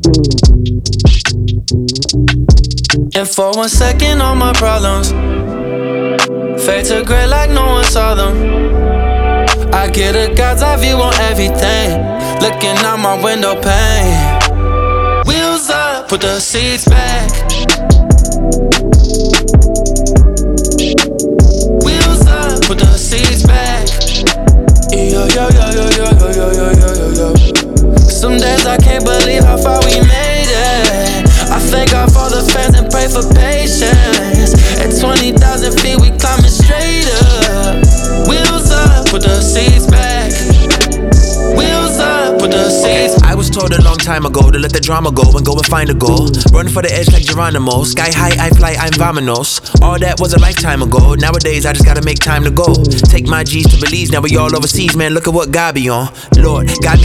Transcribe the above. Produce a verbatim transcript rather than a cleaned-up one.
And for one second, all my problems fade to gray like no one saw them. I get a God's eye view on everything, looking out my window pane. Wheels up, put the seats back. Wheels up, put the seats back. Yo, yo, yo, yo, yo, yo, yo, yo, yo, yo, yo. Some days I can't believe how far we made it. I thank God for the fans and pray for patience. At twenty thousand feet, we climbing straight up. Wheels up, put the seats back. Wheels up, put the seats. I was told a long time ago to let the drama go and go and find a goal. Run for the edge like Geronimo. Sky high, I fly, I'm Vamanos. All that was a lifetime ago. Nowadays, I just gotta make time to go. Take my G's to Belize, now we all overseas, man. Look at what God be on. Lord, got me